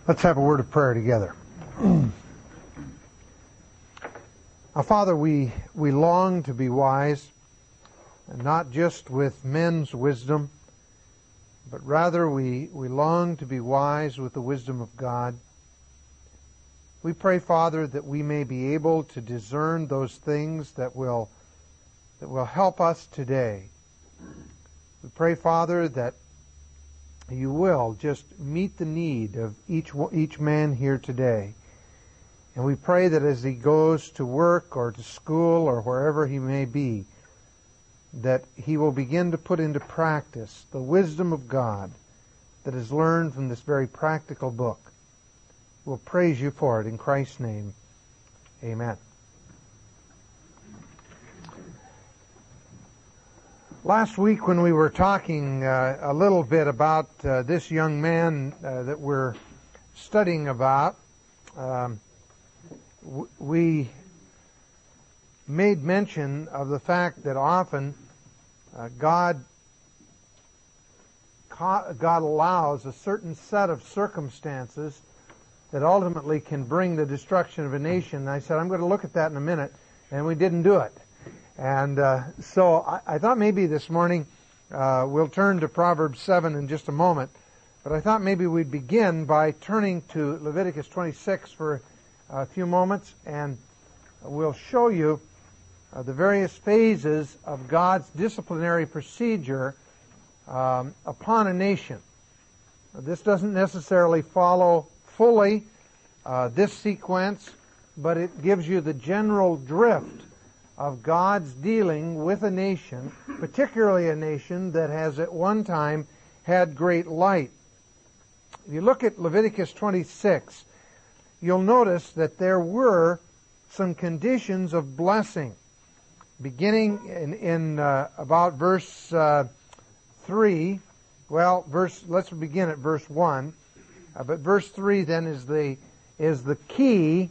Let's have a word of prayer together. Our Father, we long to be wise, and not just with men's wisdom, but rather we long to be wise with the wisdom of God. We pray, Father, that we may be able to discern those things that will help us today. We pray, Father, that you will just meet the need of each man here today. And we pray that as he goes to work or to school or wherever he may be, that he will begin to put into practice the wisdom of God that is learned from this very practical book. We'll praise you for it in Christ's name. Amen. Last week when we were talking a little bit about this young man that we're studying about, we made mention of the fact that often God allows a certain set of circumstances that ultimately can bring the destruction of a nation. And I said, I'm going to look at that in a minute, and we didn't do it. And so I thought maybe this morning we'll turn to Proverbs 7 in just a moment, but I thought maybe we'd begin by turning to Leviticus 26 for a few moments, and we'll show you the various phases of God's disciplinary procedure upon a nation. This doesn't necessarily follow fully this sequence, but it gives you the general drift of God's dealing with a nation, particularly a nation that has at one time had great light. If you look at Leviticus 26, you'll notice that there were some conditions of blessing. Beginning in about verse 3, let's begin at verse 1. But verse 3 then is the key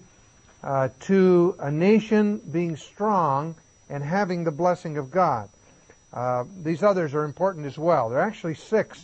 to a nation being strong and having the blessing of God. These others are important as well. There are actually 6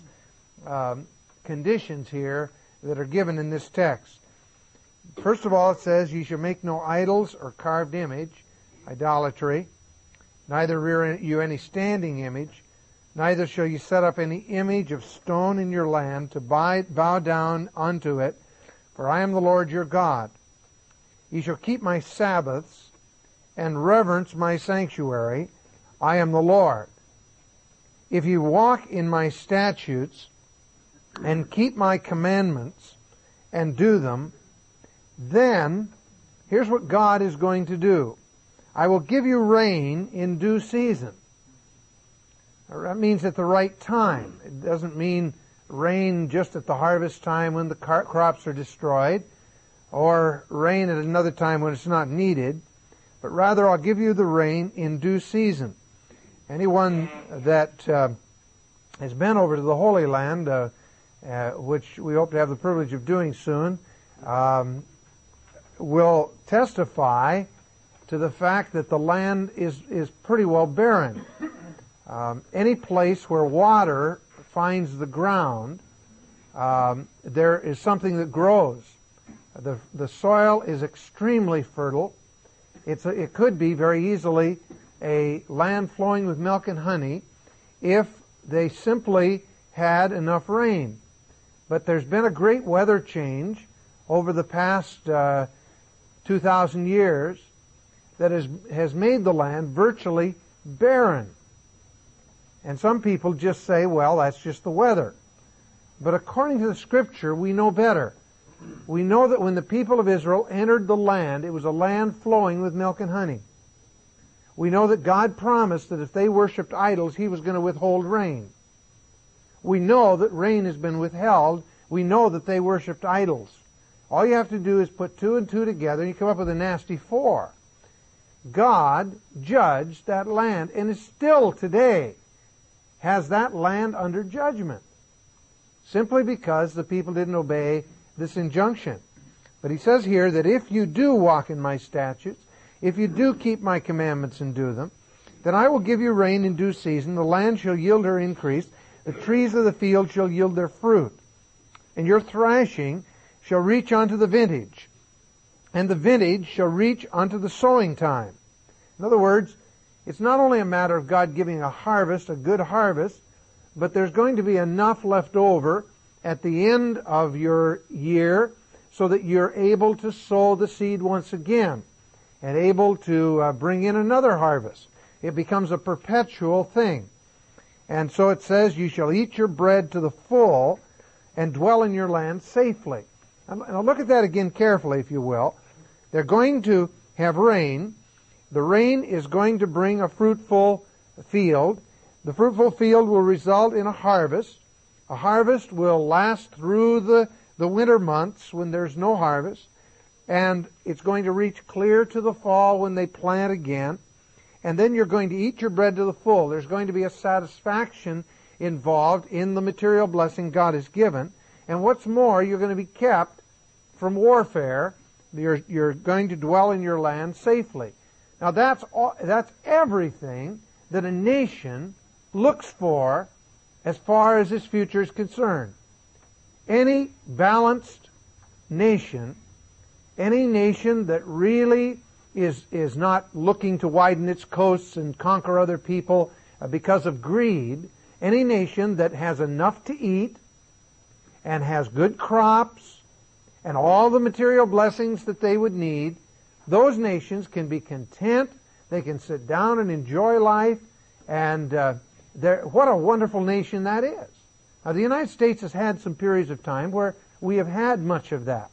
conditions here that are given in this text. First of all, it says, "You shall make no idols or carved image," idolatry. "Neither rear you any standing image. Neither shall you set up any image of stone in your land to bow down unto it, for I am the Lord your God. Ye shall keep my Sabbaths and reverence my sanctuary. I am the Lord. If you walk in my statutes and keep my commandments and do them, then," here's what God is going to do, "I will give you rain in due season." That means at the right time. It doesn't mean rain just at the harvest time when the crops are destroyed, or rain at another time when it's not needed, but rather I'll give you the rain in due season. Anyone that has been over to the Holy Land, which we hope to have the privilege of doing soon, will testify to the fact that the land is pretty well barren. Any place where water finds the ground, there is something that grows. The soil is extremely fertile. It could be very easily a land flowing with milk and honey if they simply had enough rain. But there's been a great weather change over the past 2,000 years that has made the land virtually barren. And some people just say, well, that's just the weather. But according to the Scripture, we know better. We know that when the people of Israel entered the land, it was a land flowing with milk and honey. We know that God promised that if they worshipped idols, He was going to withhold rain. We know that rain has been withheld. We know that they worshipped idols. All you have to do is put 2 and 2 together and you come up with a nasty 4. God judged that land and is still today has that land under judgment, simply because the people didn't obey this injunction. But He says here that if you do walk in my statutes, if you do keep my commandments and do them, then I will give you rain in due season, the land shall yield her increase, the trees of the field shall yield their fruit, and your thrashing shall reach unto the vintage, and the vintage shall reach unto the sowing time. In other words, it's not only a matter of God giving a harvest, a good harvest, but there's going to be enough left over at the end of your year so that you're able to sow the seed once again and able to bring in another harvest. It becomes a perpetual thing. And so it says, you shall eat your bread to the full and dwell in your land safely. Now look at that again carefully, if you will. They're going to have rain. The rain is going to bring a fruitful field. The fruitful field will result in a harvest. A harvest will last through the winter months when there's no harvest. And it's going to reach clear to the fall when they plant again. And then you're going to eat your bread to the full. There's going to be a satisfaction involved in the material blessing God has given. And what's more, you're going to be kept from warfare. You're going to dwell in your land safely. Now that's everything that a nation looks for as far as its future is concerned. Any balanced nation, any nation that really is not looking to widen its coasts and conquer other people because of greed, any nation that has enough to eat and has good crops and all the material blessings that they would need, those nations can be content. They can sit down and enjoy life. And what a wonderful nation that is. Now, the United States has had some periods of time where we have had much of that.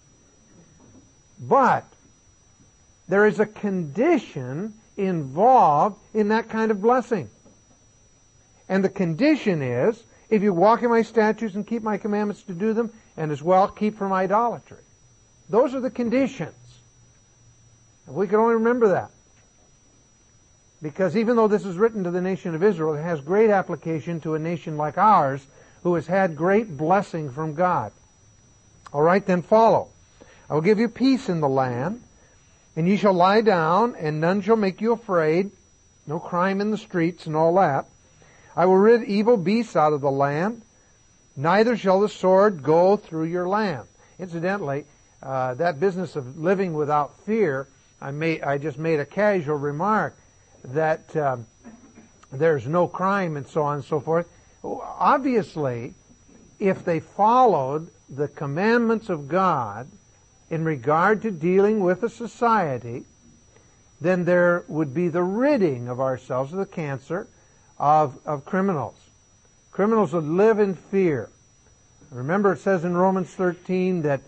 But there is a condition involved in that kind of blessing. And the condition is, if you walk in my statutes and keep my commandments to do them, and as well keep from idolatry. Those are the conditions. And we can only remember that. Because even though this is written to the nation of Israel, it has great application to a nation like ours who has had great blessing from God. All right, then follow. I will give you peace in the land, and ye shall lie down, and none shall make you afraid. No crime in the streets and all that. I will rid evil beasts out of the land, neither shall the sword go through your land. Incidentally, that business of living without fear, I just made a casual remark that there's no crime and so on and so forth. Obviously, if they followed the commandments of God in regard to dealing with a society, then there would be the ridding of ourselves of the cancer of criminals. Criminals would live in fear. Remember, it says in Romans 13 that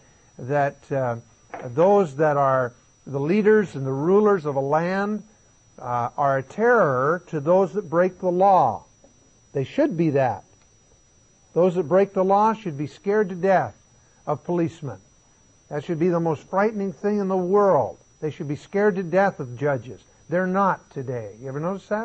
those that are the leaders and the rulers of a land are a terror to those that break the law. They should be that. Those that break the law should be scared to death of policemen. That should be the most frightening thing in the world. They should be scared to death of judges. They're not today. You ever notice that?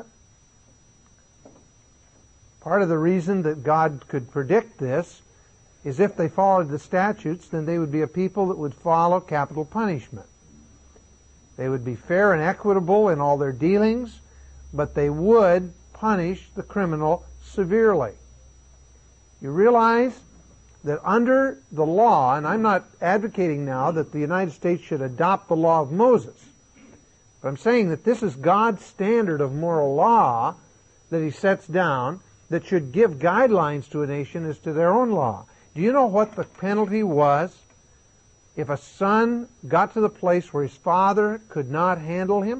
Part of the reason that God could predict this is if they followed the statutes, then they would be a people that would follow capital punishment. They would be fair and equitable in all their dealings, but they would punish the criminal severely. You realize that under the law, and I'm not advocating now that the United States should adopt the law of Moses, but I'm saying that this is God's standard of moral law that He sets down that should give guidelines to a nation as to their own law. Do you know what the penalty was if a son got to the place where his father could not handle him?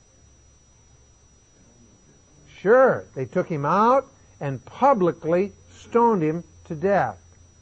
Sure, they took him out and publicly stoned him to death.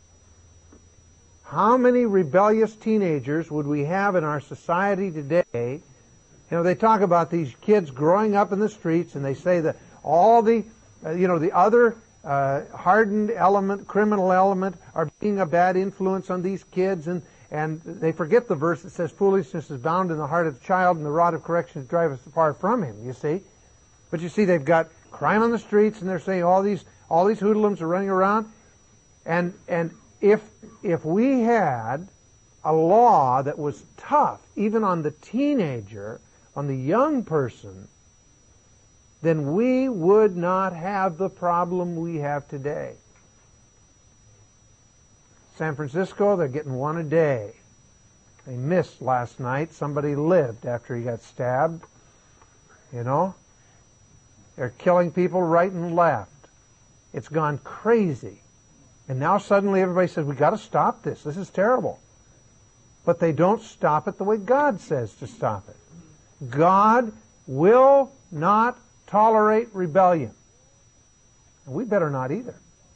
How many rebellious teenagers would we have in our society today? You know, they talk about these kids growing up in the streets, and they say that all the the other hardened element, criminal element, are being a bad influence on these kids, and they forget the verse that says, foolishness is bound in the heart of the child, and the rod of correction driveth far from him, you see. But you see, they've got crime on the streets, and they're saying all these hoodlums are running around. And if we had a law that was tough, even on the teenager, on the young person, then we would not have the problem we have today. San Francisco, they're getting one a day. They missed last night. Somebody lived after he got stabbed. You know? They're killing people right and left. It's gone crazy. And now suddenly everybody says, we got to stop this. This is terrible. But they don't stop it the way God says to stop it. God will not tolerate rebellion. And we better not either.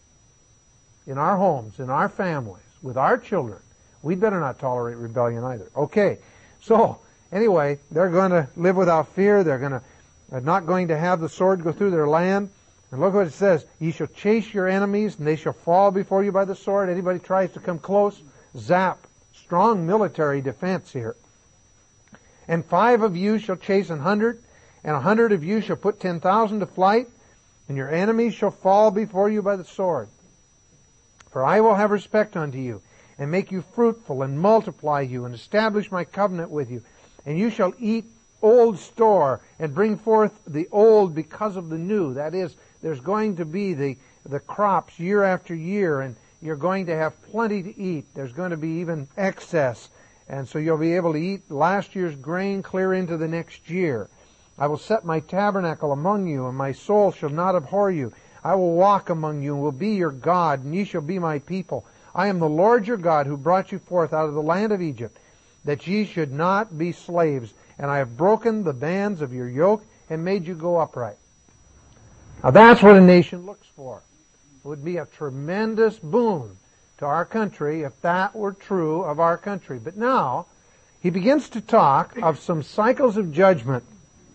In our homes, in our families, with our children, we better not tolerate rebellion either. Okay, so anyway, they're going to live without fear. They're not going to have the sword go through their land. And look what it says. Ye shall chase your enemies, and they shall fall before you by the sword. Anybody tries to come close, zap. Strong military defense here. And 5 of you shall chase 100, and 100 of you shall put 10,000 to flight, and your enemies shall fall before you by the sword. For I will have respect unto you, and make you fruitful, and multiply you, and establish my covenant with you. And you shall eat old store, and bring forth the old because of the new. That is, there's going to be the crops year after year, and you're going to have plenty to eat. There's going to be even excess. And so you'll be able to eat last year's grain clear into the next year. I will set my tabernacle among you, and my soul shall not abhor you. I will walk among you, and will be your God, and ye shall be my people. I am the Lord your God, who brought you forth out of the land of Egypt, that ye should not be slaves. And I have broken the bands of your yoke, and made you go upright. Now that's what a nation looks for. It would be a tremendous boon to our country if that were true of our country. But now, he begins to talk of some cycles of judgment,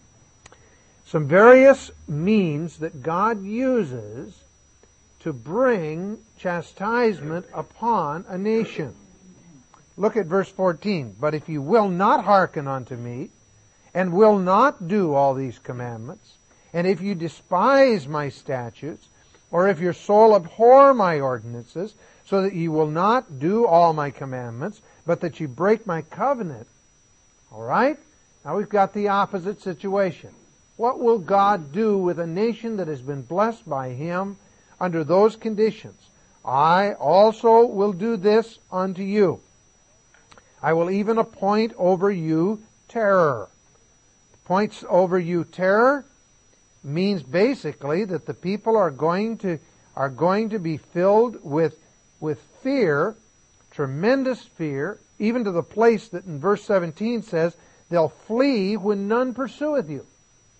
some various means that God uses to bring chastisement upon a nation. Look at verse 14. But if you will not hearken unto me, and will not do all these commandments, and if you despise my statutes, or if your soul abhor my ordinances, so that ye will not do all my commandments, but that ye break my covenant. All right? Now we've got the opposite situation. What will God do with a nation that has been blessed by Him under those conditions? I also will do this unto you. I will even appoint over you terror. Appoints over you terror means basically that the people are going to be filled with fear, tremendous fear, even to the place that in verse 17 says, they'll flee when none pursueth you.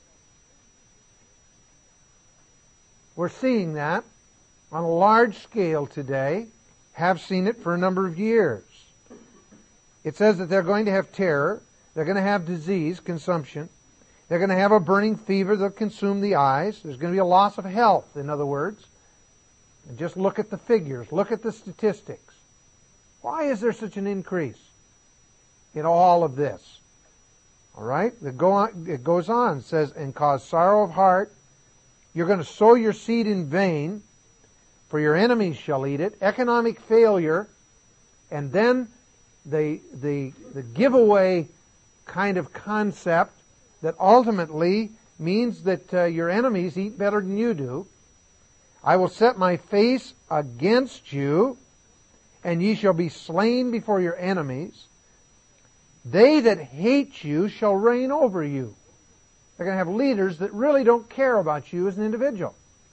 We're seeing that on a large scale today, have seen it for a number of years. It says that they're going to have terror, they're going to have disease, consumption, they're going to have a burning fever that'll consume the eyes. There's going to be a loss of health, in other words. And just look at the figures. Look at the statistics. Why is there such an increase in all of this? All right? It goes on. It says, and cause sorrow of heart. You're going to sow your seed in vain, for your enemies shall eat it. Economic failure. And then the giveaway kind of concept that ultimately means that your enemies eat better than you do. I will set my face against you, and ye shall be slain before your enemies. They that hate you shall reign over you. They're going to have leaders that really don't care about you as an individual.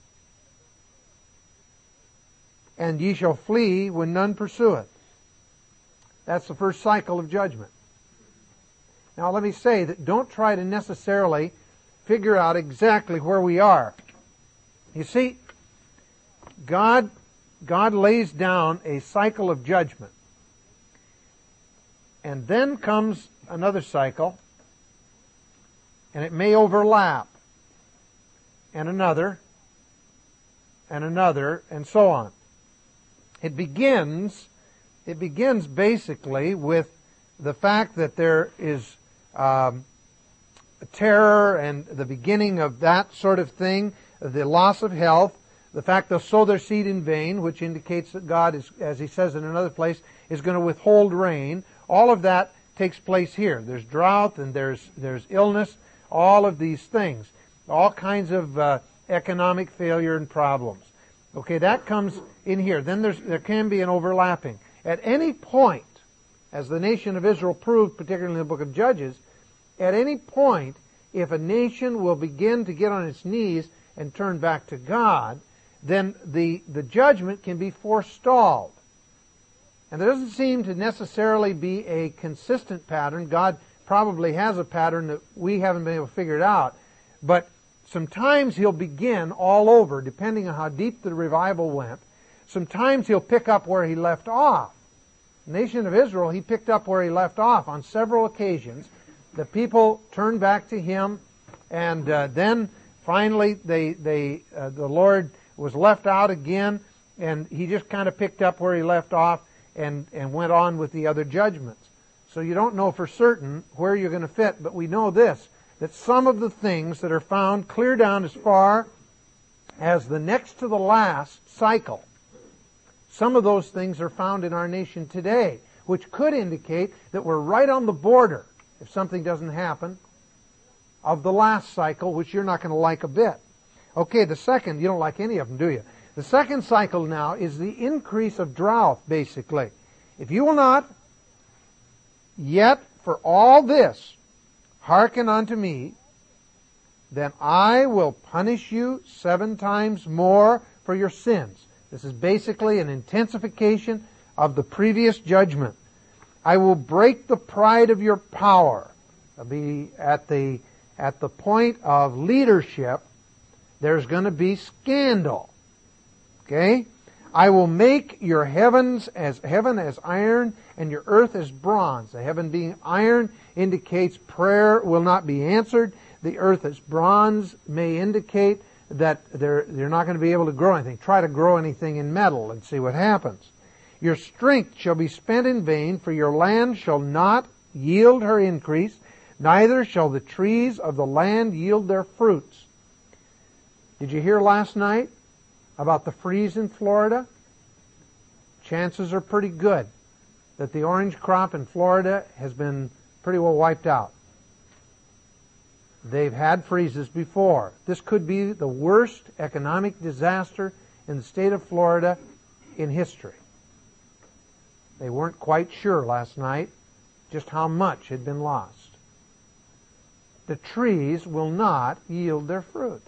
And ye shall flee when none pursueth. That's the first cycle of judgment. Now let me say that don't try to necessarily figure out exactly where we are. You see, God lays down a cycle of judgment. And then comes another cycle, and it may overlap, and another, and so on. It begins basically with the fact that there is terror and the beginning of that sort of thing, the loss of health, the fact they'll sow their seed in vain, which indicates that God is, as he says in another place, is going to withhold rain. All of that takes place here. There's drought and there's illness, all of these things. All kinds of economic failure and problems. Okay, that comes in here. Then there can be an overlapping. At any point, as the nation of Israel proved, particularly in the book of Judges, at any point, if a nation will begin to get on its knees and turn back to God, then the judgment can be forestalled. And there doesn't seem to necessarily be a consistent pattern. God probably has a pattern that we haven't been able to figure it out. But sometimes He'll begin all over, depending on how deep the revival went. Sometimes He'll pick up where He left off. The nation of Israel, He picked up where He left off on several occasions. The people turned back to Him, and then finally the Lord was left out again, and He just kind of picked up where He left off and went on with the other judgments. So you don't know for certain where you're going to fit, but we know this, that some of the things that are found clear down as far as the next to the last cycle, some of those things are found in our nation today, which could indicate that we're right on the border, if something doesn't happen, of the last cycle, which you're not going to like a bit. Okay, the second, you don't like any of them, do you? The second cycle now is the increase of drought, basically. If you will not yet for all this hearken unto me, then I will punish you 7 times more for your sins. This is basically an intensification of the previous judgment. I will break the pride of your power. It'll be at the point of leadership, there's going to be scandal. Okay? I will make your heaven as iron and your earth as bronze. The heaven being iron indicates prayer will not be answered. The earth as bronze may indicate that they're not going to be able to grow anything. Try to grow anything in metal and see what happens. Your strength shall be spent in vain, for your land shall not yield her increase, neither shall the trees of the land yield their fruits. Did you hear last night about the freeze in Florida? Chances are pretty good that the orange crop in Florida has been pretty well wiped out. They've had freezes before. This could be the worst economic disaster in the state of Florida in history. They weren't quite sure last night just how much had been lost. The trees will not yield their fruit.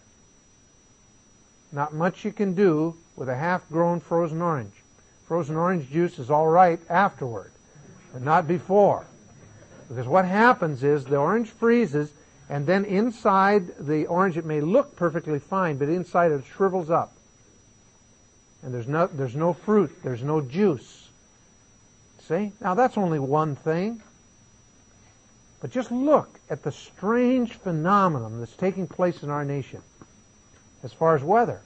Not much you can do with a half-grown frozen orange. Frozen orange juice is all right afterward, but not before. Because what happens is the orange freezes, and then inside the orange it may look perfectly fine, but inside it shrivels up. And there's no fruit, there's no juice. See? Now that's only one thing. But just look at the strange phenomenon that's taking place in our nation as far as weather.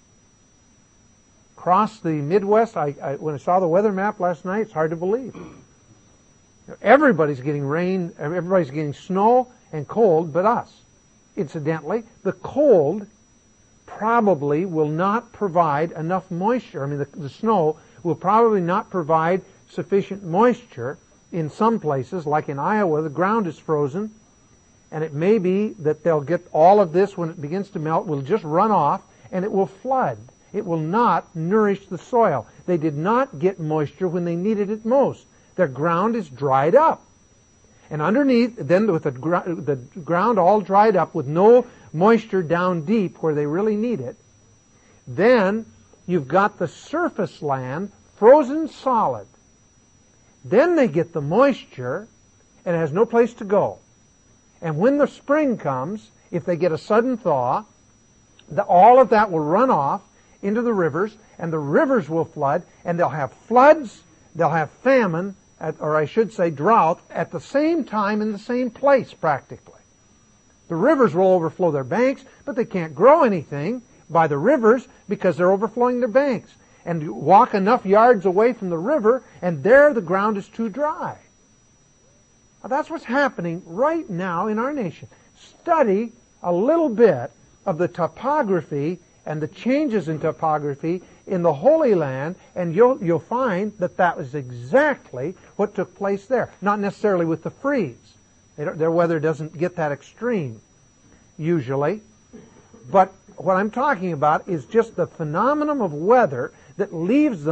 Across the Midwest, when I saw the weather map last night, it's hard to believe. Everybody's getting rain, everybody's getting snow and cold, but us. Incidentally, the cold probably will not provide enough moisture. I mean, the snow will probably not provide sufficient moisture in some places, like in Iowa, the ground is frozen, and it may be that they'll get all of this when it begins to melt, will just run off, and it will flood. It will not nourish the soil. They did not get moisture when they needed it most. Their ground is dried up. And underneath, then with the ground all dried up with no moisture down deep where they really need it, then you've got the surface land frozen solid. Then they get the moisture, and it has no place to go. And when the spring comes, if they get a sudden thaw, all of that will run off into the rivers, and the rivers will flood, and they'll have floods, they'll have famine, or I should say drought, at the same time in the same place practically. The rivers will overflow their banks, but they can't grow anything by the rivers because they're overflowing their banks. And you walk enough yards away from the river, and there the ground is too dry. Now, that's what's happening right now in our nation. Study a little bit of the topography and the changes in topography in the Holy Land, and you'll find that that was exactly what took place there. Not necessarily with the freeze. Their weather doesn't get that extreme, usually. But what I'm talking about is just the phenomenon of weather that leaves them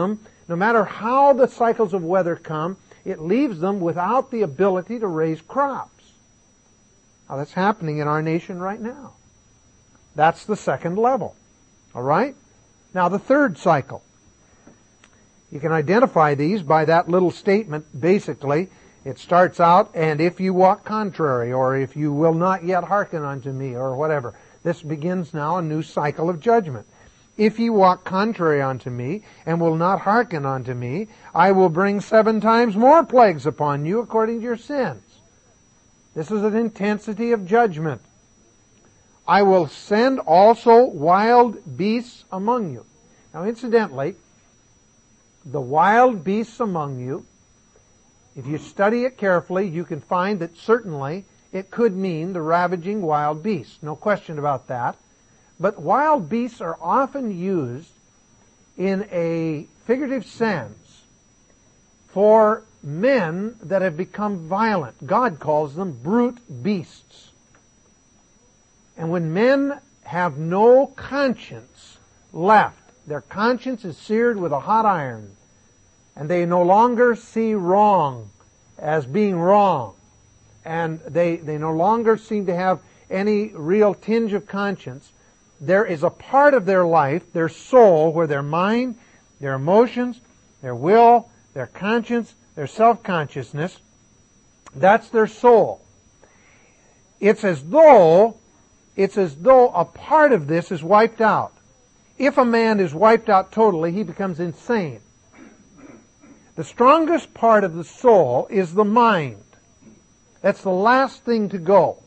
no matter how the cycles of weather come, it leaves them without the ability to raise crops. Now that's happening in our nation right now. That's the second level. All right? Now the third cycle. You can identify these by that little statement, basically. It starts out, and if you walk contrary, or if you will not yet hearken unto me, or whatever. This begins now a new cycle of judgment. If ye walk contrary unto me, and will not hearken unto me, I will bring 7 times more plagues upon you according to your sins. This is an intensity of judgment. I will send also wild beasts among you. Now incidentally, the wild beasts among you, if you study it carefully, you can find that certainly it could mean the ravaging wild beasts. No question about that. But wild beasts are often used in a figurative sense for men that have become violent. God calls them brute beasts. And when men have no conscience left, their conscience is seared with a hot iron, and they no longer see wrong as being wrong, and they no longer seem to have any real tinge of conscience, there is a part of their life, their soul, where their mind, their emotions, their will, their conscience, their self-consciousness, that's their soul. It's as though a part of this is wiped out. If a man is wiped out totally, he becomes insane. The strongest part of the soul is the mind. That's the last thing to go.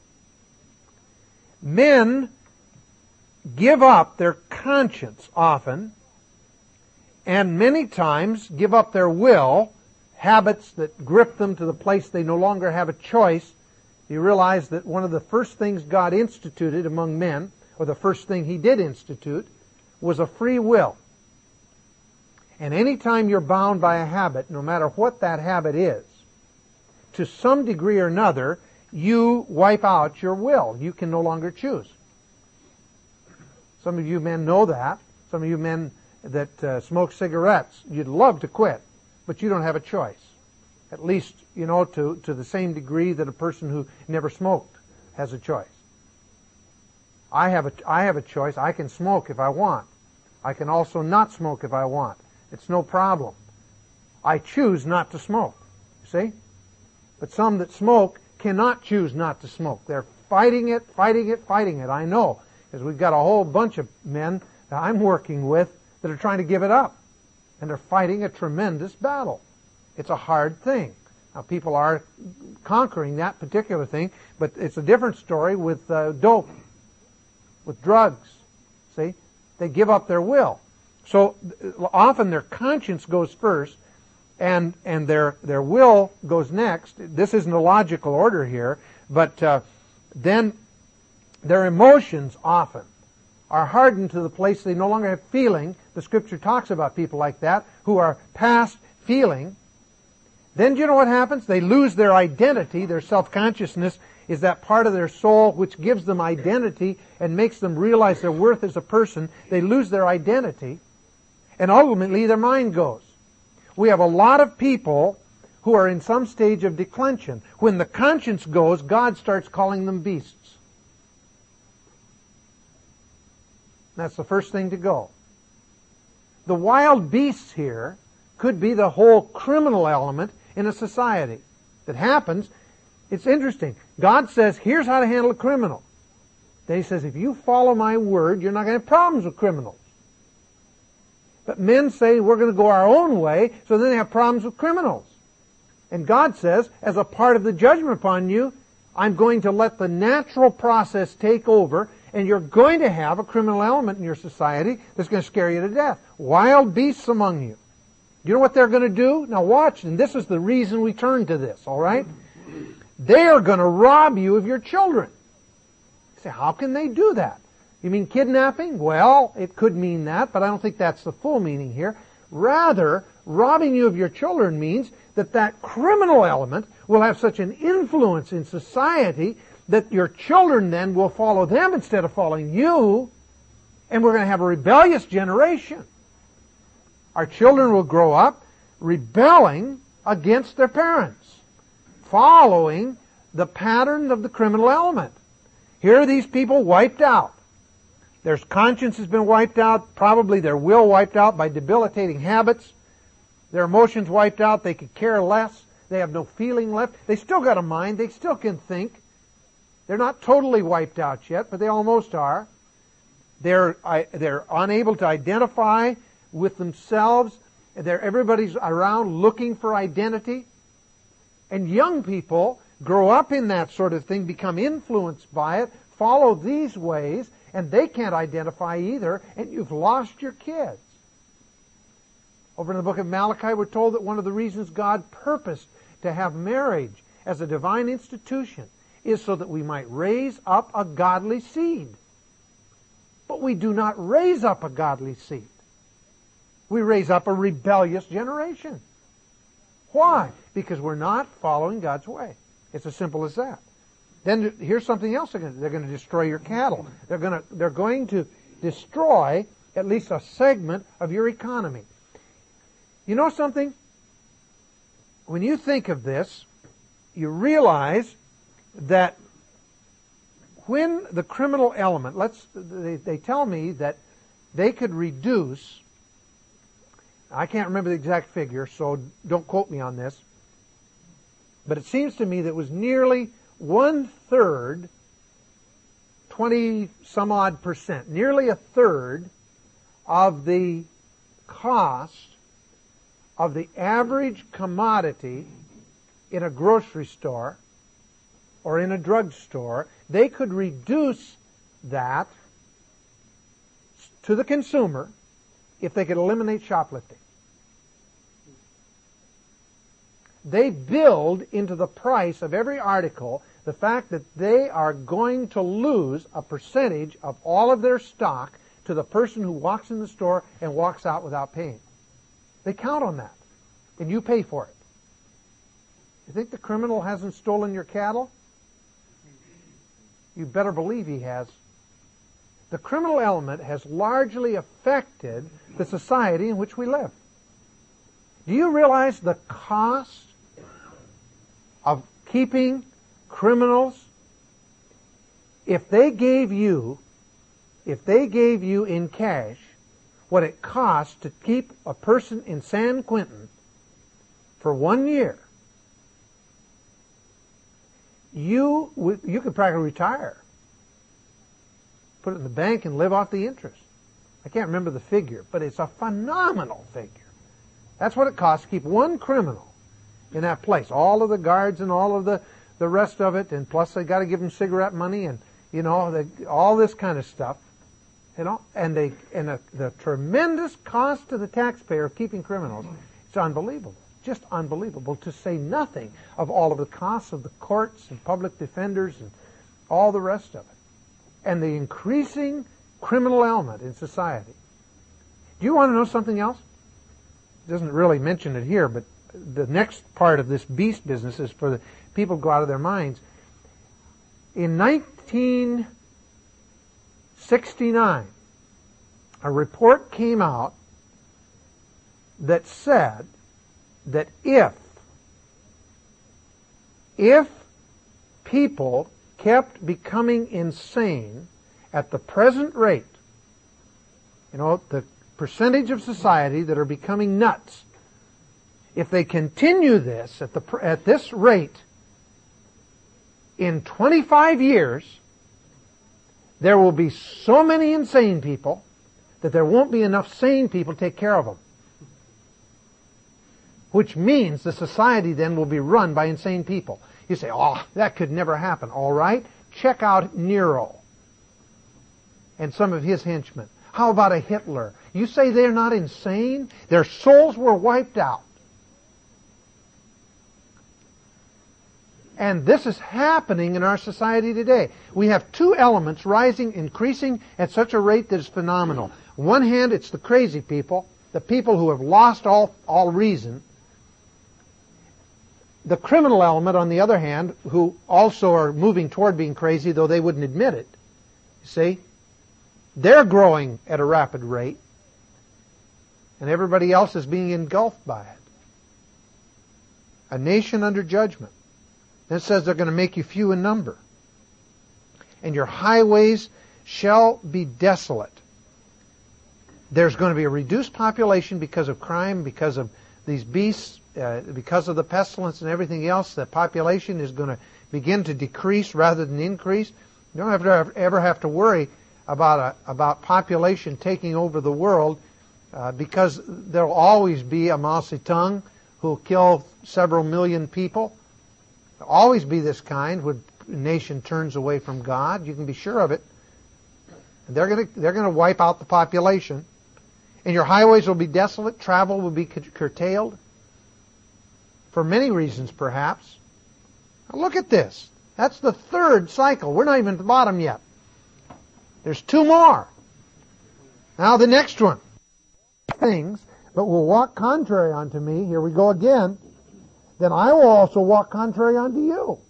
Men give up their conscience often, and many times give up their will, habits that grip them to the place they no longer have a choice. You realize that one of the first things God instituted among men, or the first thing He did institute, was a free will. And any time you're bound by a habit, no matter what that habit is, to some degree or another, you wipe out your will. You can no longer choose. Some of you men know that. Some of you men that smoke cigarettes, you'd love to quit, but you don't have a choice. At least, to the same degree that a person who never smoked has a choice. I have a choice. I can smoke if I want. I can also not smoke if I want. It's no problem. I choose not to smoke. See? But some that smoke cannot choose not to smoke. They're fighting it. I know. Because we've got a whole bunch of men that I'm working with that are trying to give it up. And they're fighting a tremendous battle. It's a hard thing. Now, people are conquering that particular thing, but it's a different story with dope, with drugs. See? They give up their will. So often their conscience goes first, and their will goes next. This isn't a logical order here, but then their emotions often are hardened to the place they no longer have feeling. The Scripture talks about people like that who are past feeling. Then do you know what happens? They lose their identity. Their self-consciousness is that part of their soul which gives them identity and makes them realize their worth as a person. They lose their identity, and ultimately their mind goes. We have a lot of people who are in some stage of declension. When the conscience goes, God starts calling them beasts. That's the first thing to go. The wild beasts here could be the whole criminal element in a society that happens. It's interesting. God says, here's how to handle a criminal. Then He says, if you follow my word, you're not going to have problems with criminals. But men say, we're going to go our own way, so then they have problems with criminals. And God says, as a part of the judgment upon you, I'm going to let the natural process take over, and you're going to have a criminal element in your society that's going to scare you to death. Wild beasts among you. You know what they're going to do? Now watch, and this is the reason we turn to this, all right? They are going to rob you of your children. You say, how can they do that? You mean kidnapping? Well, it could mean that, but I don't think that's the full meaning here. Rather, robbing you of your children means that criminal element will have such an influence in society that your children then will follow them instead of following you, and we're going to have a rebellious generation. Our children will grow up rebelling against their parents, following the pattern of the criminal element. Here are these people wiped out. Their conscience has been wiped out, probably their will wiped out by debilitating habits. Their emotions wiped out, they could care less. They have no feeling left. They still got a mind, they still can think. They're not totally wiped out yet, but they almost are. They're unable to identify with themselves. Everybody's around looking for identity. And young people grow up in that sort of thing, become influenced by it, follow these ways, and they can't identify either, and you've lost your kids. Over in the book of Malachi, we're told that one of the reasons God purposed to have marriage as a divine institution is so that we might raise up a godly seed. But we do not raise up a godly seed. We raise up a rebellious generation. Why? Because we're not following God's way. It's as simple as that. Then here's something else they're going to destroy your cattle. They're going to destroy at least a segment of your economy. You know something? When you think of this, you realize that when the criminal element, they tell me that they could reduce, I can't remember the exact figure, so don't quote me on this, but it seems to me that it was nearly 1/3, 20 some odd percent, nearly 1/3 of the cost of the average commodity in a grocery store or in a drugstore. They could reduce that to the consumer if they could eliminate shoplifting. They build into the price of every article the fact that they are going to lose a percentage of all of their stock to the person who walks in the store and walks out without paying. They count on that, and you pay for it. You think the criminal hasn't stolen your cattle? You better believe he has. The criminal element has largely affected the society in which we live. Do you realize the cost of keeping criminals? If they gave you in cash what it costs to keep a person in San Quentin for 1 year, you could practically retire. Put it in the bank and live off the interest. I can't remember the figure, but it's a phenomenal figure. That's what it costs to keep one criminal in that place. All of the guards and all of the rest of it, and plus they got to give them cigarette money and, all this kind of stuff. And the tremendous cost to the taxpayer of keeping criminals, it's unbelievable. Just unbelievable, to say nothing of all of the costs of the courts and public defenders and all the rest of it. And the increasing criminal element in society. Do you want to know something else? It doesn't really mention it here, but the next part of this beast business is for the people to go out of their minds. In 1969, a report came out that said that if people kept becoming insane at the present rate, the percentage of society that are becoming nuts, if they continue this at this rate, in 25 years, there will be so many insane people that there won't be enough sane people to take care of them. Which means the society then will be run by insane people. You say, that could never happen. All right, check out Nero and some of his henchmen. How about a Hitler? You say they're not insane? Their souls were wiped out. And this is happening in our society today. We have two elements rising, increasing at such a rate that is phenomenal. On one hand, it's the crazy people, the people who have lost all reason. The criminal element, on the other hand, who also are moving toward being crazy, though they wouldn't admit it. You see? They're growing at a rapid rate. and everybody else is being engulfed by it. A nation under judgment. Then it says they're going to make you few in number. And your highways shall be desolate. There's going to be a reduced population because of crime, because of these beasts, because of the pestilence and everything else. The population is going to begin to decrease rather than increase. You don't ever have to worry about population taking over the world because there will always be a Mao Zedong who will kill several million people. There will always be this kind when a nation turns away from God. You can be sure of it. And they're going to wipe out the population. And your highways will be desolate. Travel will be curtailed. For many reasons, perhaps. Now look at this. That's the third cycle. We're not even at the bottom yet. There's two more. Now the next one. Things, but will walk contrary unto me. Here we go again. Then I will also walk contrary unto you.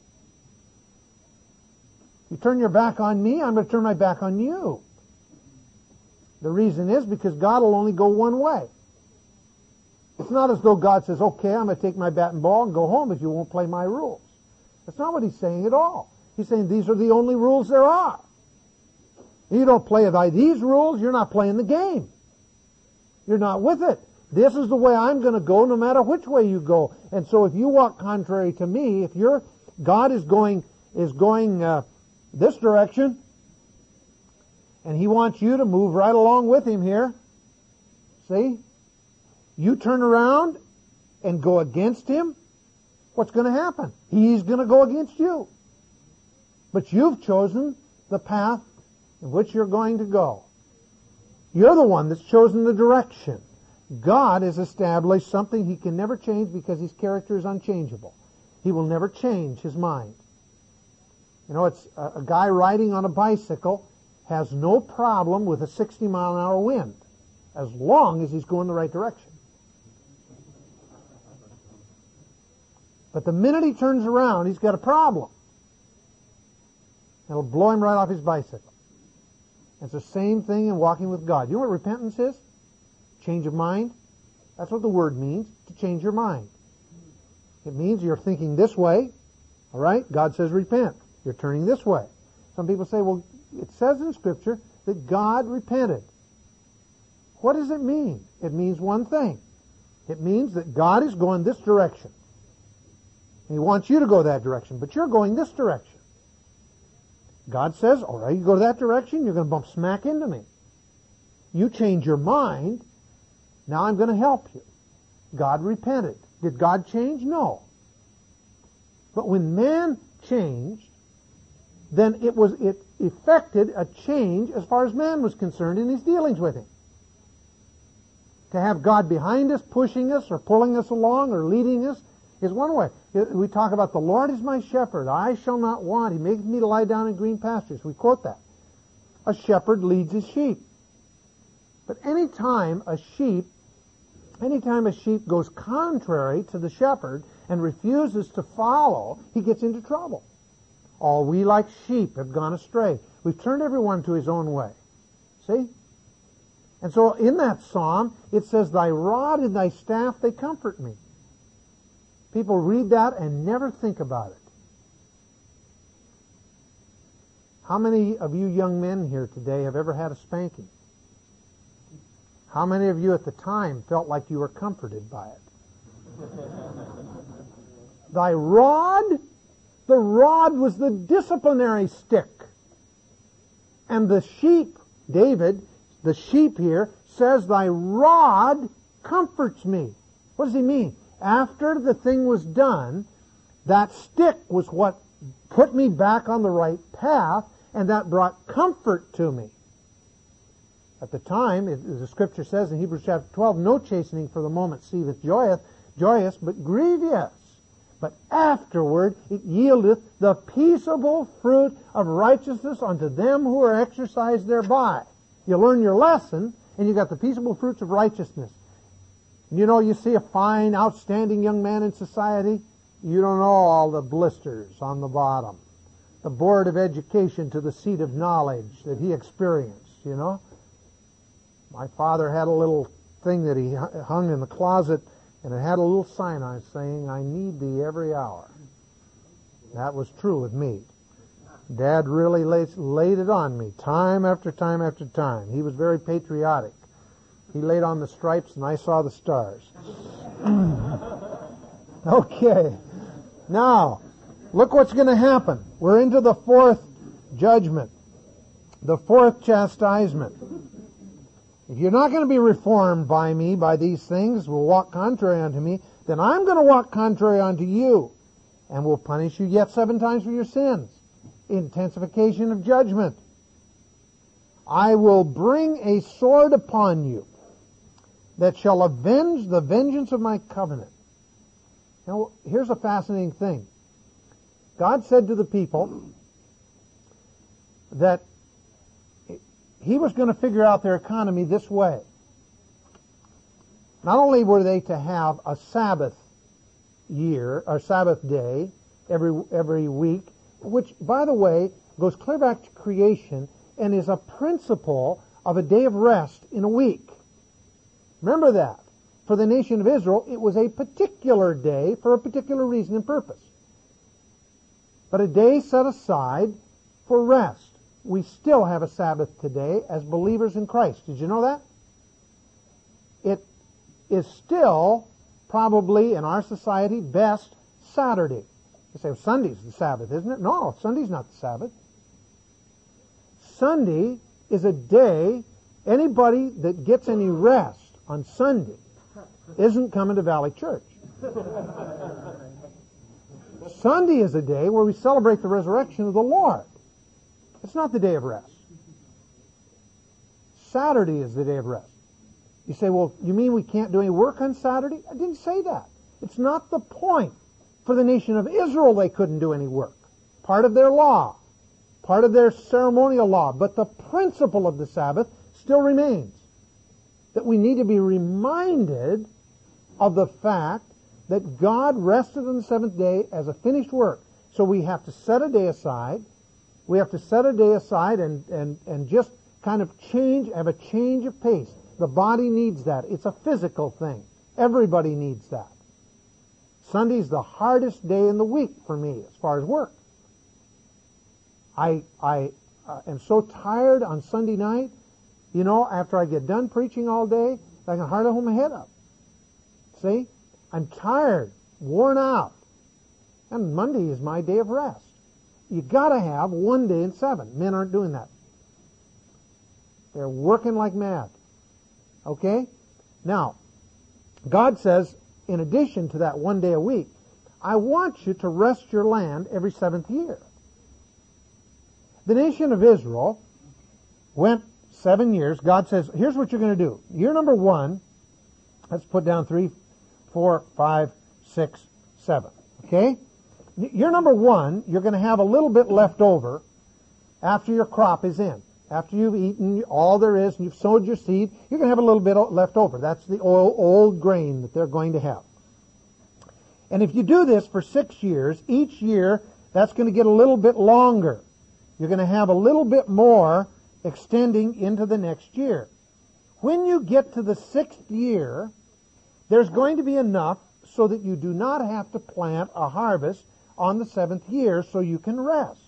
You turn your back on me, I'm going to turn my back on you. The reason is because God will only go one way. It's not as though God says, okay, I'm going to take my bat and ball and go home if you won't play my rules. That's not what he's saying at all. He's saying these are the only rules there are. You don't play by these rules, you're not playing the game. You're not with it. This is the way I'm going to go no matter which way you go. And so if you walk contrary to me, if God is going this direction, and he wants you to move right along with him here. See? You turn around and go against him, what's going to happen? He's going to go against you. But you've chosen the path in which you're going to go. You're the one that's chosen the direction. God has established something he can never change because his character is unchangeable. He will never change his mind. You know, it's a guy riding on a bicycle has no problem with a 60-mile-an-hour wind as long as he's going the right direction. But the minute he turns around, he's got a problem. It'll blow him right off his bicycle. It's the same thing in walking with God. You know what repentance is? Change of mind. That's what the word means, to change your mind. It means you're thinking this way, all right? God says repent. You're turning this way. Some people say, well, it says in Scripture that God repented. What does it mean? It means one thing. It means that God is going this direction. And he wants you to go that direction, but you're going this direction. God says, all right, you go that direction, you're going to bump smack into me. You change your mind, now I'm going to help you. God repented. Did God change? No. But when man changed, then it effected a change as far as man was concerned in his dealings with him. To have God behind us, pushing us, or pulling us along, or leading us, is one way. We talk about the Lord is my shepherd, I shall not want. He maketh me to lie down in green pastures. We quote that. A shepherd leads his sheep. But anytime a sheep goes contrary to the shepherd and refuses to follow, he gets into trouble. All we like sheep have gone astray. We've turned everyone to his own way. See? And so in that psalm, it says, thy rod and thy staff, they comfort me. People read that and never think about it. How many of you young men here today have ever had a spanking? How many of you at the time felt like you were comforted by it? Thy rod, the rod was the disciplinary stick. And the sheep, David, the sheep here, says, thy rod comforts me. What does he mean? After the thing was done, that stick was what put me back on the right path, and that brought comfort to me. At the time, as the scripture says in Hebrews chapter 12, no chastening for the moment seemeth joyous, but grievous. But afterward it yieldeth the peaceable fruit of righteousness unto them who are exercised thereby. You learn your lesson, and you got the peaceable fruits of righteousness. You know, you see a fine, outstanding young man in society, you don't know all the blisters on the bottom. The board of education to the seat of knowledge that he experienced, you know. My father had a little thing that he hung in the closet, and it had a little sign on it saying, "I need thee every hour." That was true with me. Dad really laid it on me time after time after time. He was very patriotic. He laid on the stripes and I saw the stars. Okay. Now, look what's going to happen. We're into the fourth judgment. The fourth chastisement. If you're not going to be reformed by me, by these things, will walk contrary unto me, then I'm going to walk contrary unto you, and will punish you yet 7 times for your sins. Intensification of judgment. I will bring a sword upon you that shall avenge the vengeance of my covenant. Now, here's a fascinating thing. God said to the people that He was going to figure out their economy this way. Not only were they to have a Sabbath year, or Sabbath day, every week, which, by the way, goes clear back to creation and is a principle of a day of rest in a week. Remember that. For the nation of Israel, it was a particular day for a particular reason and purpose. But a day set aside for rest. We still have a Sabbath today as believers in Christ. Did you know that? It is still probably in our society best Saturday. You say, well, Sunday's the Sabbath, isn't it? No, Sunday's not the Sabbath. Sunday is a day, anybody that gets any rest on Sunday isn't coming to Valley Church. Sunday is a day where we celebrate the resurrection of the Lord. It's not the day of rest. Saturday is the day of rest. You say, well, you mean we can't do any work on Saturday? I didn't say that. It's not the point. For the nation of Israel, they couldn't do any work. Part of their law. Part of their ceremonial law. But the principle of the Sabbath still remains. That we need to be reminded of the fact that God rested on the seventh day as a finished work. So we have to set a day aside. We have to set a day aside and just kind of have a change of pace. The body needs that. It's a physical thing. Everybody needs that. Sunday's the hardest day in the week for me as far as work. I am so tired on Sunday night, after I get done preaching all day, I can hardly hold my head up. See? I'm tired, worn out. And Monday is my day of rest. You gotta have one day in 7. Men aren't doing that. They're working like mad. Okay? Now, God says, in addition to that one day a week, I want you to rest your land every 7th year. The nation of Israel went 7 years. God says, here's what you're going to do. Year number 1, let's put down 3, 4, 5, 6, 7. Okay? Year number 1, you're going to have a little bit left over after your crop is in. After you've eaten all there is and you've sowed your seed, you're going to have a little bit left over. That's the old grain that they're going to have. And if you do this for 6 years, each year that's going to get a little bit longer. You're going to have a little bit more extending into the next year. When you get to the 6th year, there's going to be enough so that you do not have to plant a harvest on the 7th year so you can rest.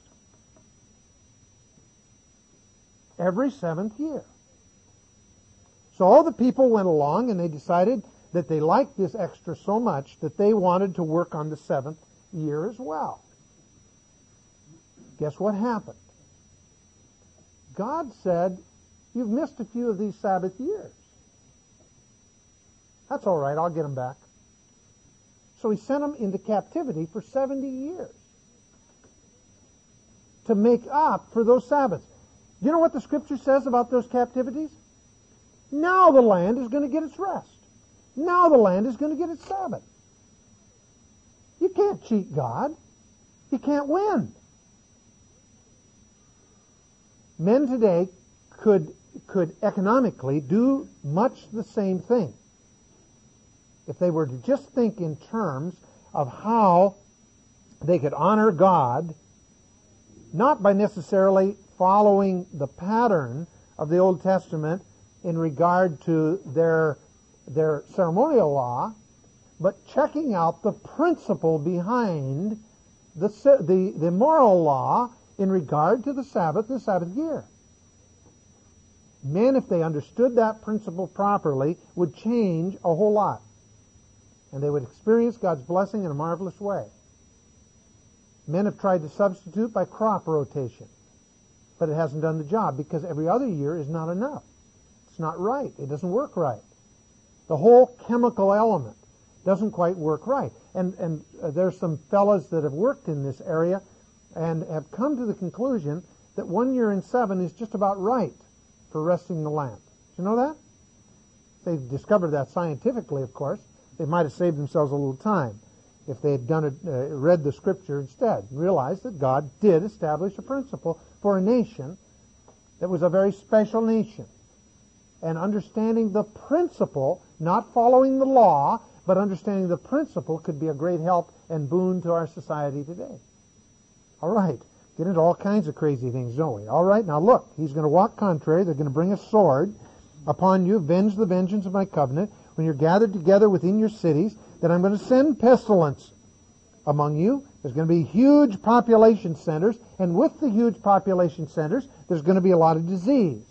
Every 7th year. So all the people went along and they decided that they liked this extra so much that they wanted to work on the 7th year as well. Guess what happened? God said, you've missed a few of these Sabbath years. That's all right, I'll get them back. So he sent them into captivity for 70 years to make up for those Sabbaths. Do you know what the Scripture says about those captivities? Now the land is going to get its rest. Now the land is going to get its Sabbath. You can't cheat God. You can't win. Men today could economically do much the same thing if they were to just think in terms of how they could honor God, not by necessarily following the pattern of the Old Testament in regard to their their ceremonial law, but checking out the principle behind the moral law in regard to the Sabbath, the Sabbath year. Men, if they understood that principle properly, would change a whole lot. And they would experience God's blessing in a marvelous way. Men have tried to substitute by crop rotation, but it hasn't done the job because every other year is not enough. It's not right. It doesn't work right. The whole chemical element doesn't quite work right. And there's some fellas that have worked in this area and have come to the conclusion that 1 year in 7 is just about right for resting the land. Did you know that? They've discovered that scientifically, of course. They might have saved themselves a little time if they had done it, read the Scripture instead, and realized that God did establish a principle for a nation that was a very special nation. And understanding the principle, not following the law, but understanding the principle could be a great help and boon to our society today. All right. Get into all kinds of crazy things, don't we? All right. Now look, he's going to walk contrary. They're going to bring a sword upon you. Avenge the vengeance of my covenant. When you're gathered together within your cities, then I'm going to send pestilence among you. There's going to be huge population centers. And with the huge population centers, there's going to be a lot of disease.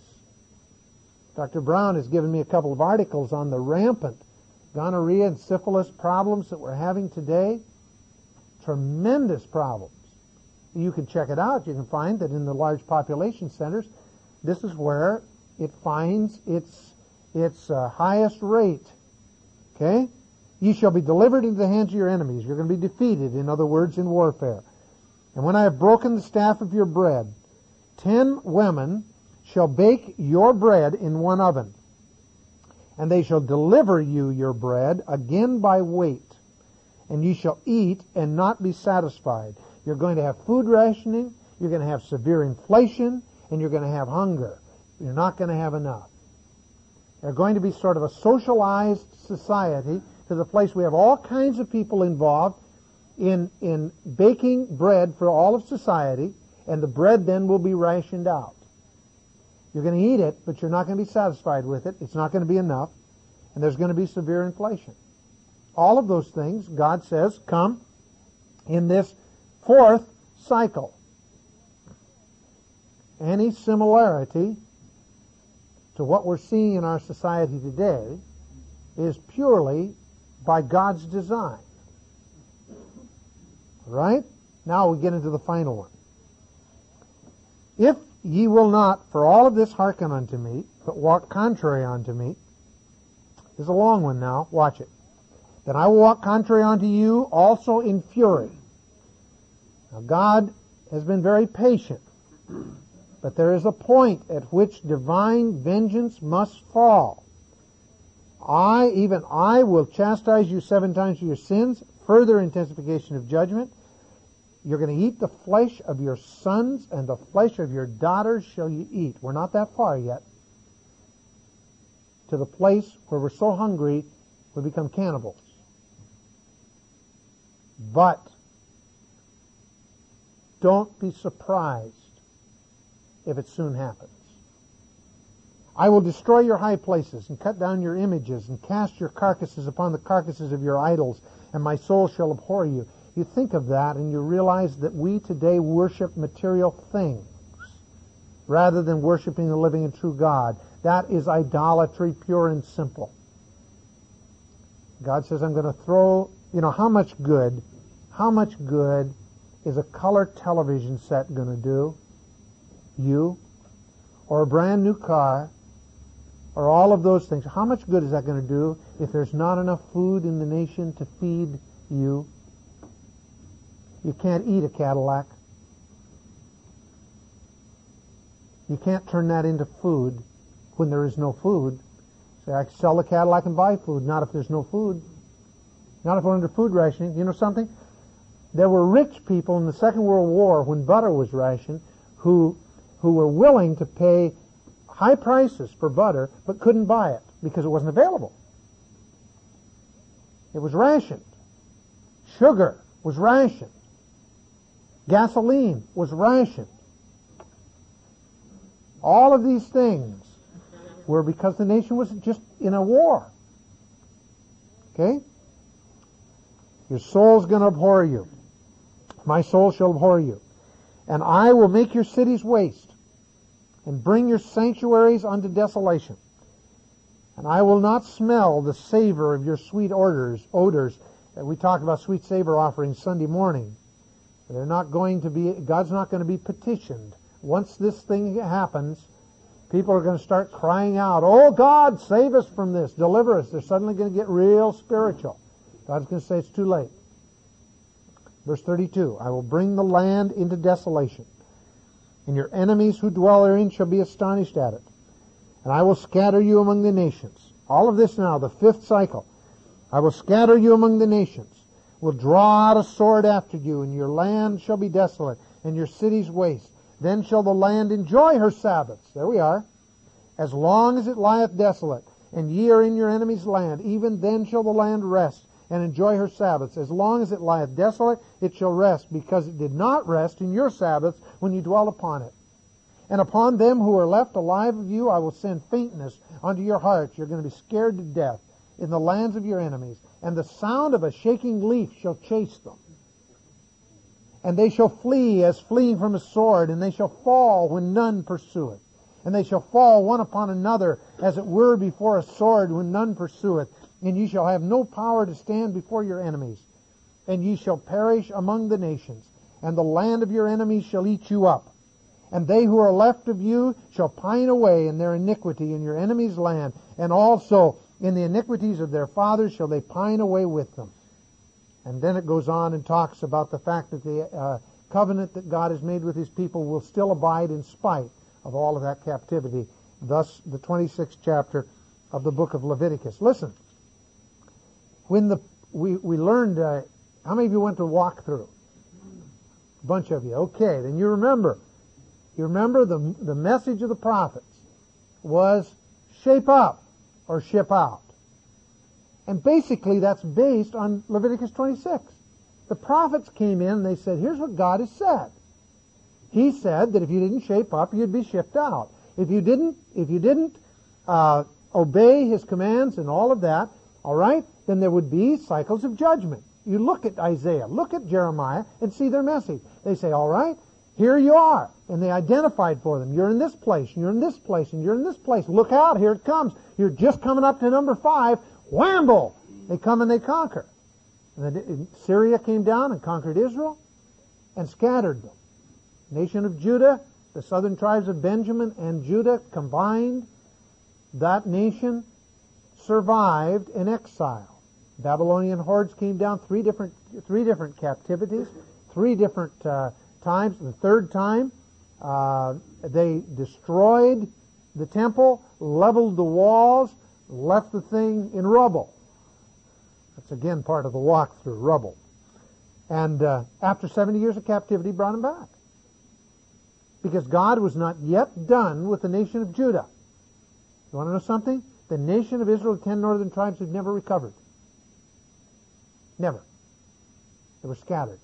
Dr. Brown has given me a couple of articles on the rampant gonorrhea and syphilis problems that we're having today. Tremendous problems. You can check it out. You can find that in the large population centers, this is where it finds its highest rate. Okay? Ye shall be delivered into the hands of your enemies. You're going to be defeated, in other words, in warfare. And when I have broken the staff of your bread, 10 women shall bake your bread in one oven, and they shall deliver you your bread again by weight, and ye shall eat and not be satisfied. You're going to have food rationing, you're going to have severe inflation, and you're going to have hunger. You're not going to have enough. They're going to be sort of a socialized society to the place we have all kinds of people involved in baking bread for all of society, and the bread then will be rationed out. You're going to eat it, but you're not going to be satisfied with it. It's not going to be enough, and there's going to be severe inflation. All of those things, God says, come in this fourth cycle. Any similarity to what we're seeing in our society today is purely by God's design. Right? Now we get into the final one. If ye will not for all of this hearken unto me, but walk contrary unto me. This is a long one now. Watch it. Then I will walk contrary unto you also in fury. Now God has been very patient, but there is a point at which divine vengeance must fall. Even I will chastise you 7 times for your sins, further intensification of judgment. You're going to eat the flesh of your sons, and the flesh of your daughters shall you eat. We're not that far yet to the place where we're so hungry we become cannibals. But don't be surprised if it soon happens. I will destroy your high places and cut down your images and cast your carcasses upon the carcasses of your idols, and my soul shall abhor you. You think of that and you realize that we today worship material things rather than worshiping the living and true God. That is idolatry, pure and simple. God says, I'm going to throw, how much good is a color television set going to do? You? Or a brand new car? Or all of those things? How much good is that going to do if there's not enough food in the nation to feed you? You can't eat a Cadillac. You can't turn that into food when there is no food. Say, I can sell the Cadillac and buy food. Not if there's no food. Not if we're under food rationing. You know something? There were rich people in the Second World War when butter was rationed who were willing to pay high prices for butter but couldn't buy it because it wasn't available. It was rationed. Sugar was rationed. Gasoline was rationed. All of these things were because the nation was just in a war. Okay? Your soul's going to abhor you. My soul shall abhor you. And I will make your cities waste, and bring your sanctuaries unto desolation. And I will not smell the savor of your sweet odors. We talked about sweet savor offerings Sunday morning. They're not going to be, God's not going to be petitioned. Once this thing happens, people are going to start crying out, "Oh God, save us from this, deliver us." They're suddenly going to get real spiritual. God's going to say it's too late. Verse 32, I will bring the land into desolation, and your enemies who dwell therein shall be astonished at it. And I will scatter you among the nations. All of this now, the fifth cycle. I will scatter you among the nations, will draw out a sword after you, and your land shall be desolate, and your cities waste. Then shall the land enjoy her Sabbaths. There we are. As long as it lieth desolate, and ye are in your enemy's land, even then shall the land rest, and enjoy her Sabbaths. As long as it lieth desolate, it shall rest, because it did not rest in your Sabbaths when you dwell upon it. And upon them who are left alive of you, I will send faintness unto your hearts. You're going to be scared to death in the lands of your enemies. And the sound of a shaking leaf shall chase them. And they shall flee as fleeing from a sword, and they shall fall when none pursueth. And they shall fall one upon another, as it were before a sword when none pursueth. And ye shall have no power to stand before your enemies. And ye shall perish among the nations. And the land of your enemies shall eat you up. And they who are left of you shall pine away in their iniquity in your enemy's land. And also in the iniquities of their fathers shall they pine away with them. And then it goes on and talks about the fact that the covenant that God has made with His people will still abide in spite of all of that captivity. Thus, the 26th chapter of the book of Leviticus. Listen, when we learned, how many of you went to walkthrough? A bunch of you. Okay, then you remember the message of the prophets was shape up or ship out. And basically that's based on Leviticus 26. The prophets came in and they said, here's what God has said. He said that if you didn't shape up, you'd be shipped out. If you didn't obey His commands and all of that, all right, then there would be cycles of judgment. You look at Isaiah, look at Jeremiah, and see their message. They say, all right, here you are. And they identified for them. You're in this place, and you're in this place, and you're in this place. Look out, here it comes. You're just coming up to number 5. Whamble! They come and they conquer. And then Syria came down and conquered Israel and scattered them. Nation of Judah, the southern tribes of Benjamin and Judah combined, that nation survived in exile. Babylonian hordes came down, three different captivities, 3 different times. The third time, they destroyed the temple, leveled the walls, left the thing in rubble. That's again part of the walkthrough, rubble. And after 70 years of captivity, brought them back. Because God was not yet done with the nation of Judah. You want to know something? The nation of Israel, the 10 northern tribes, have never recovered. Never. They were scattered.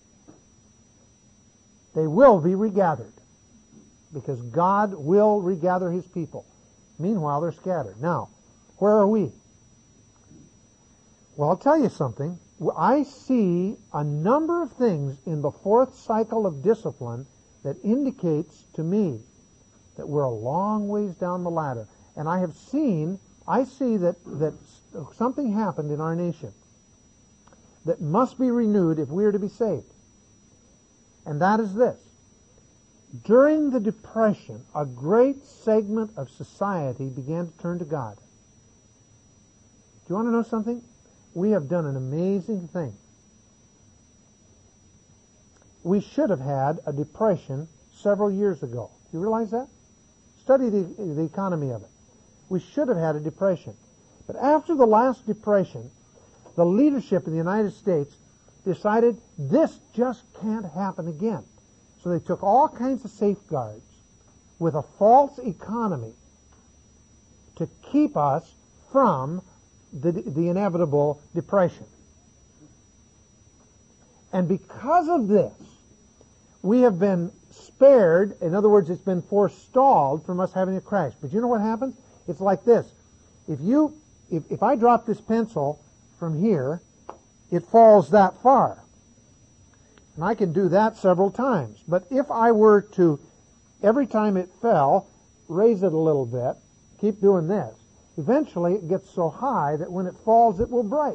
They will be regathered, because God will regather His people. Meanwhile, they're scattered. Now, where are we? Well, I'll tell you something. I see a number of things in the 4th cycle of discipline that indicates to me that we're a long ways down the ladder. And I see that something happened in our nation that must be renewed if we are to be saved. And that is this. During the Depression, a great segment of society began to turn to God. Do you want to know something? We have done an amazing thing. We should have had a depression several years ago. Do you realize that? Study the economy of it. We should have had a depression. But after the last depression, the leadership in the United States decided this just can't happen again. So they took all kinds of safeguards with a false economy to keep us from the inevitable depression. And because of this, we have been spared. In other words, it's been forestalled from us having a crash. But you know what happens? It's like this. If I drop this pencil from here, it falls that far. And I can do that several times. But if I were to, every time it fell, raise it a little bit, keep doing this, eventually it gets so high that when it falls, it will break.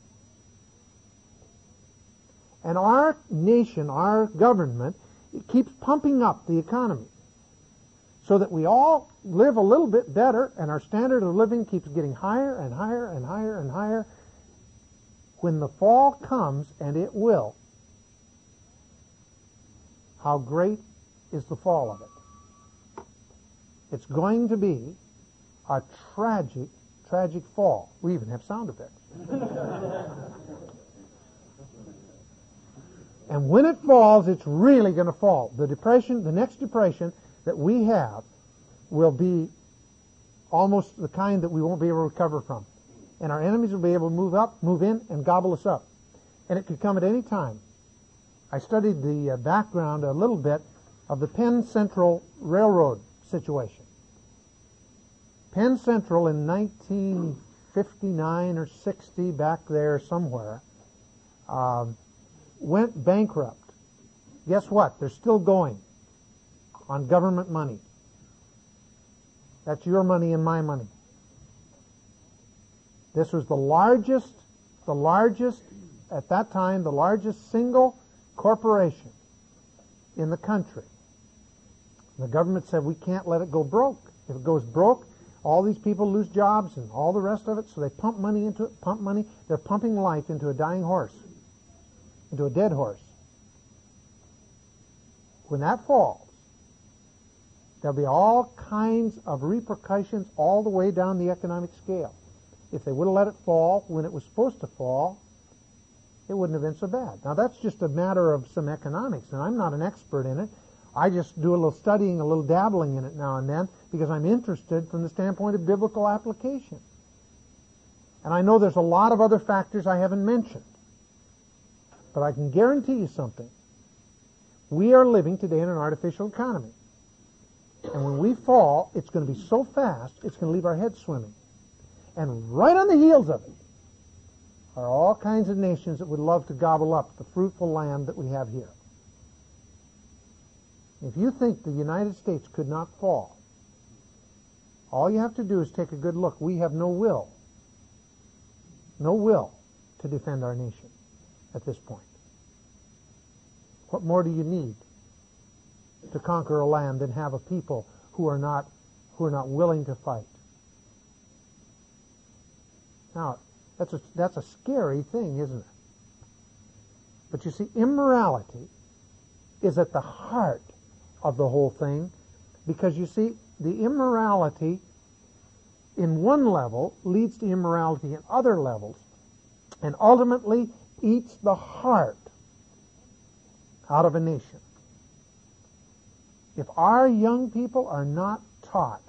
And our nation, our government, it keeps pumping up the economy so that we all live a little bit better and our standard of living keeps getting higher and higher and higher and higher. When the fall comes, and it will, how great is the fall of it? It's going to be a tragic, tragic fall. We even have sound effects. And when it falls, it's really going to fall. The depression, the next depression that we have will be almost the kind that we won't be able to recover from. And our enemies will be able to move in, and gobble us up. And it could come at any time. I studied the background a little bit of the Penn Central Railroad situation. Penn Central in 1959 or 60, back there somewhere, went bankrupt. Guess what? They're still going on government money. That's your money and my money. This was the largest, at that time, the largest single corporation in the country. The government said, we can't let it go broke. If it goes broke, all these people lose jobs and all the rest of it, so they pump money into it, pump money. They're pumping life into a dying horse, into a dead horse. When that falls, there'll be all kinds of repercussions all the way down the economic scale. If they would have let it fall when it was supposed to fall, it wouldn't have been so bad. Now that's just a matter of some economics, and I'm not an expert in it. I just do a little studying, a little dabbling in it now and then, because I'm interested from the standpoint of biblical application. And I know there's a lot of other factors I haven't mentioned. But I can guarantee you something. We are living today in an artificial economy. And when we fall, it's going to be so fast, it's going to leave our heads swimming. And right on the heels of it are all kinds of nations that would love to gobble up the fruitful land that we have here. If you think the United States could not fall, all you have to do is take a good look. We have no will to defend our nation at this point. What more do you need to conquer a land than have a people who are not willing to fight? Now, that's a scary thing, isn't it? But you see, immorality is at the heart of the whole thing, because you see, the immorality in one level leads to immorality in other levels, and ultimately eats the heart out of a nation. If our young people are not taught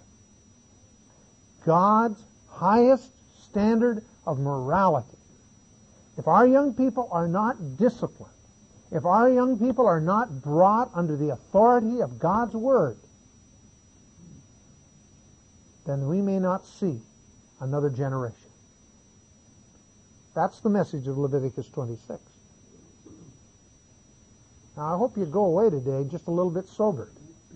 God's highest standard of morality, if our young people are not disciplined, if our young people are not brought under the authority of God's Word, then we may not see another generation. That's the message of Leviticus 26. Now, I hope you go away today just a little bit sobered,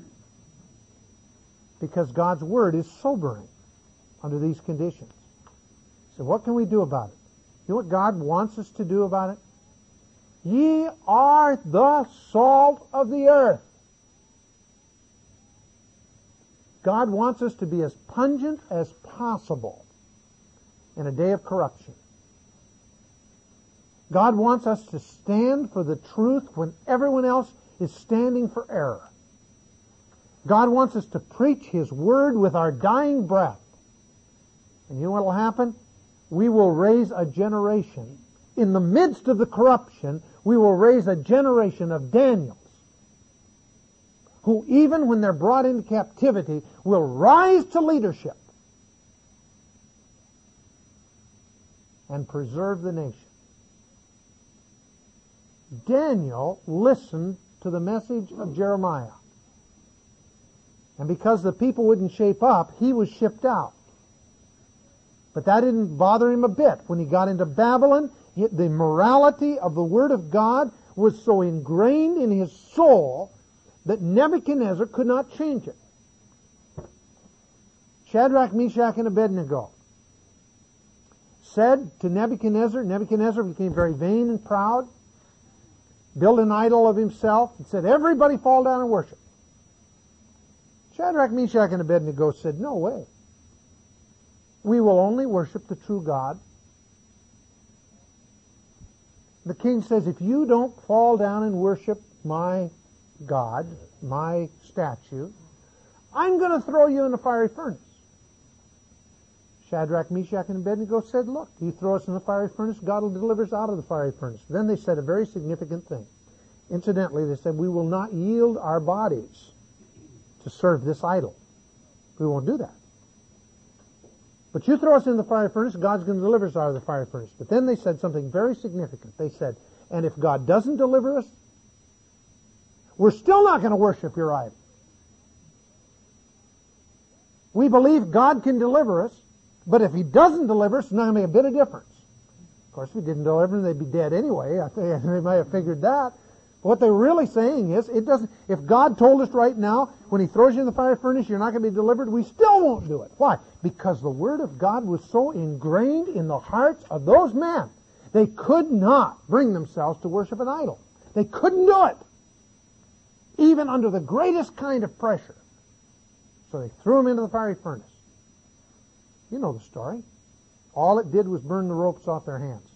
because God's Word is sobering under these conditions. So what can we do about it? You know what God wants us to do about it? Ye are the salt of the earth. God wants us to be as pungent as possible in a day of corruption. God wants us to stand for the truth when everyone else is standing for error. God wants us to preach His Word with our dying breath. And you know what will happen? We will raise a generation. In the midst of the corruption, we will raise a generation of Daniels who, even when they're brought into captivity, will rise to leadership and preserve the nation. Daniel listened to the message of Jeremiah. And because the people wouldn't shape up, he was shipped out. But that didn't bother him a bit. When he got into Babylon, the morality of the Word of God was so ingrained in his soul that Nebuchadnezzar could not change it. Shadrach, Meshach, and Abednego said to Nebuchadnezzar, Nebuchadnezzar became very vain and proud, built an idol of himself, and said, everybody fall down and worship. Shadrach, Meshach, and Abednego said, no way. We will only worship the true God. The king says, if you don't fall down and worship my God, my statue, I'm going to throw you in the fiery furnace. Shadrach, Meshach, and Abednego said, look, you throw us in the fiery furnace, God will deliver us out of the fiery furnace. Then they said a very significant thing. Incidentally, they said, we will not yield our bodies to serve this idol. We won't do that. But you throw us in the fiery furnace, God's going to deliver us out of the fiery furnace. But then they said something very significant. They said, and if God doesn't deliver us, we're still not going to worship your idol. We believe God can deliver us, but if He doesn't deliver us, it's not going to make a bit of difference. Of course, if He didn't deliver them, they'd be dead anyway. I think they might have figured that. But what they're really saying is, if God told us right now, when He throws you in the fire furnace, you're not going to be delivered, we still won't do it. Why? Because the Word of God was so ingrained in the hearts of those men, they could not bring themselves to worship an idol. They couldn't do it, even under the greatest kind of pressure. So they threw him into the fiery furnace. You know the story. All it did was burn the ropes off their hands.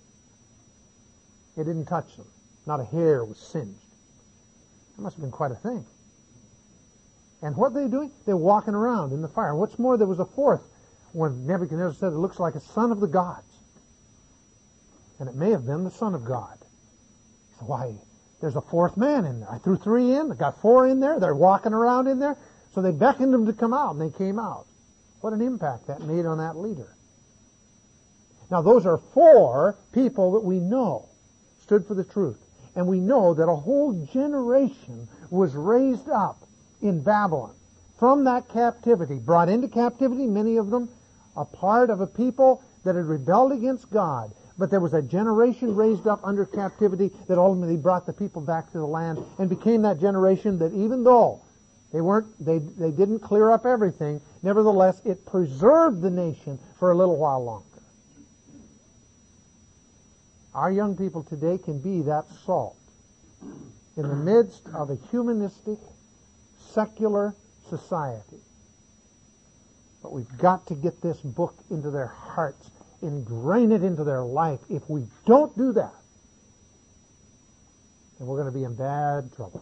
It didn't touch them. Not a hair was singed. That must have been quite a thing. And what are they doing? They're walking around in the fire. What's more, there was a fourth when Nebuchadnezzar said it looks like a son of the gods. And it may have been the Son of God. He said, why, there's a fourth man in there. I threw three in, I got four in there, they're walking around in there. So they beckoned them to come out, and they came out. What an impact that made on that leader. Now those are four people that we know stood for the truth. And we know that a whole generation was raised up in Babylon from that captivity, brought into captivity, many of them a part of a people that had rebelled against God. But there was a generation raised up under captivity that ultimately brought the people back to the land and became that generation that even though they didn't clear up everything, nevertheless it preserved the nation for a little while longer. Our young people today can be that salt in the midst of a humanistic, secular society. But we've got to get this book into their hearts, ingrain it into their life. If we don't do that, then we're going to be in bad trouble.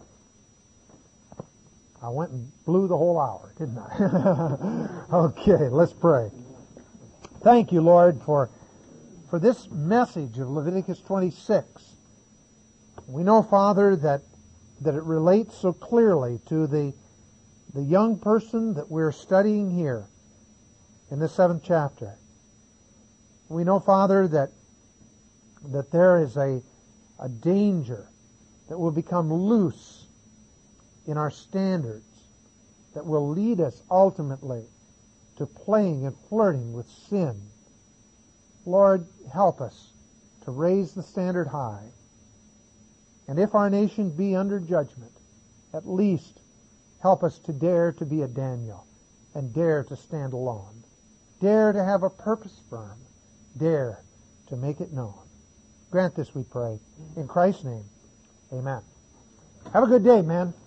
I went and blew the whole hour, didn't I? Okay, let's pray. Thank you, Lord, for this message of Leviticus 26. We know, Father, that it relates so clearly to the young person that we're studying here in the 7th chapter. We know, Father, that there is a danger that will become loose in our standards that will lead us ultimately to playing and flirting with sin. Lord, help us to raise the standard high. And if our nation be under judgment, at least help us to dare to be a Daniel and dare to stand alone. Dare to have a purpose firm. Dare to make it known. Grant this, we pray. In Christ's name, amen. Have a good day, man.